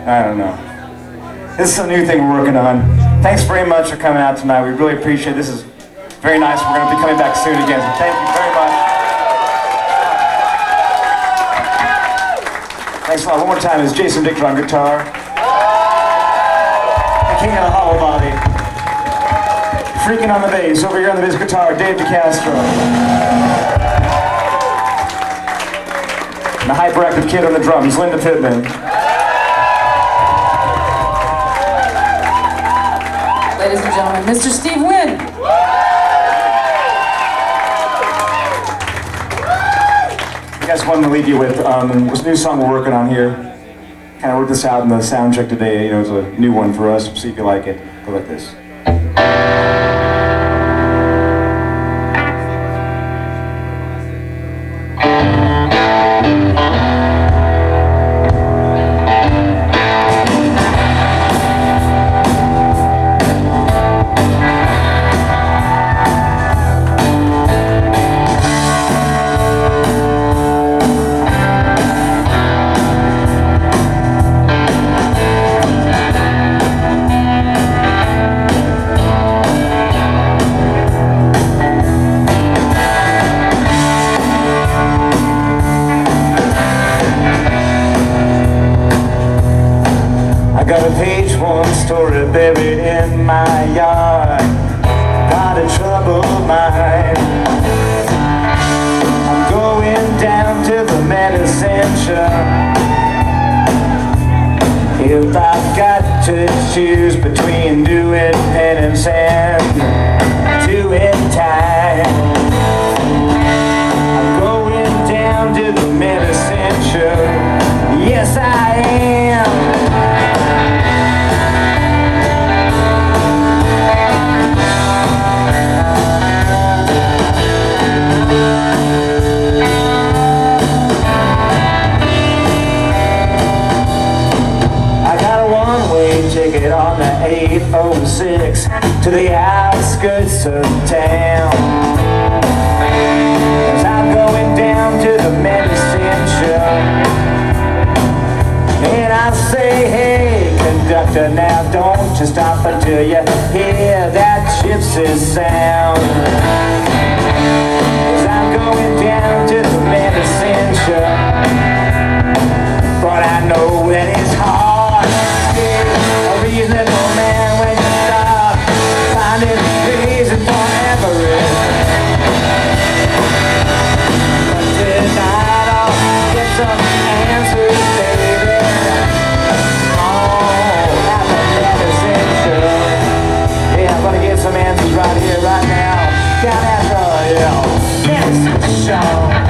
I don't know. This is a new thing we're working on. Thanks very much for coming out tonight. We really appreciate it. This is very nice. We're going to be coming back soon again, so thank you very much. Thanks a lot. One more time, it's Jason Victor on guitar. The king of the hollow body. Freaking on the bass. Over here on the bass guitar, Dave DeCastro. And the hyperactive kid on the drums, Linda Pittman. Ladies and gentlemen, Mr. Steve Wynn. I just wanted to leave you with this new song we're working on here. Kind of worked this out in the sound check today. You know, it's a new one for us. See if you like it. Go like this. Got a page one story buried in my yard. Got a troubled mind. I'm going down to the medicine shop. If I've got to choose between doing penance and doing time, I'm going down to the medicine shop. Yes, I am. Ticket on the 806 to the outskirts of town. As I'm going down to the medicine shop, and I say, hey, conductor, now don't you stop until you hear that gypsy sound. As I'm going down to the medicine shop, but I know that it's hard. Reasonable man when you stop finding reason for everything. But tonight I'll get some answers, baby. Oh, at the medicine show. Yeah, I'm gonna get some answers right here, right now. Down at the medicine show.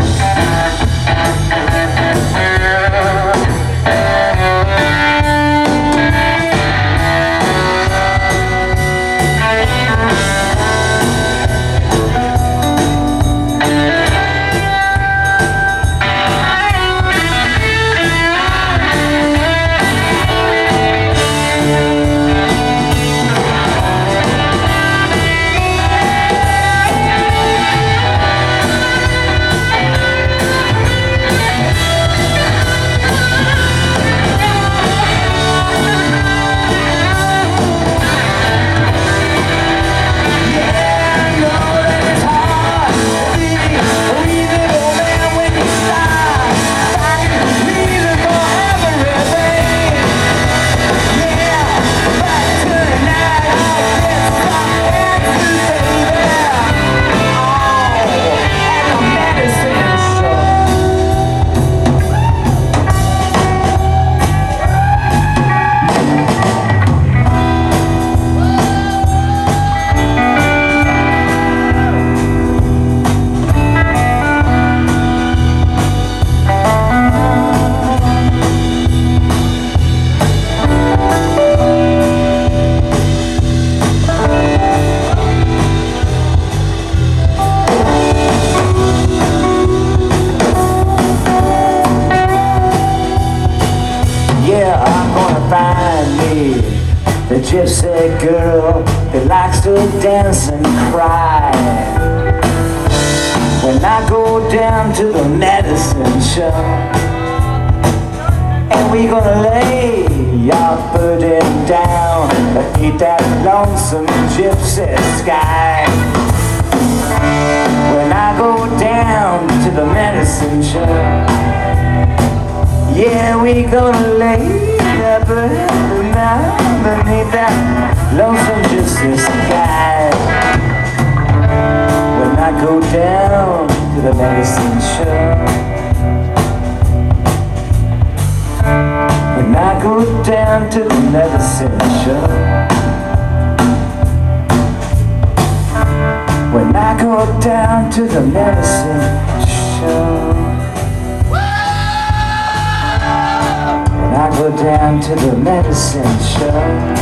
The gypsy girl that likes to dance and cry. When I go down to the medicine shop, and we gonna lay up and down beneath that lonesome gypsy sky. When I go down to the medicine show, yeah, we gonna lay up now beneath that lonesome gypsy sky. When I go down to the medicine show, when I go down to the medicine show, when I go down to the medicine show, when I go down to the medicine show.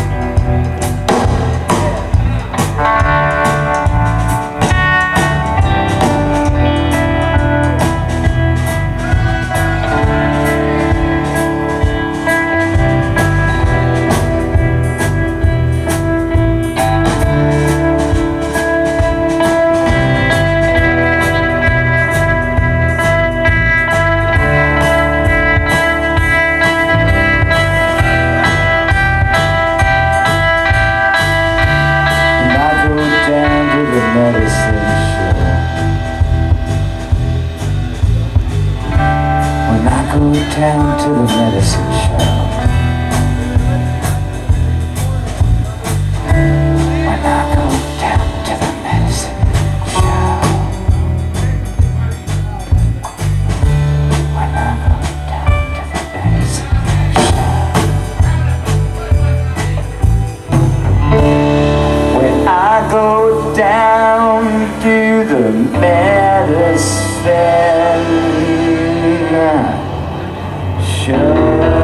Medicine show. When I go down to the medicine show, when I go down to the medicine show, when I go down to the medicine show, when I go down to the medicine show.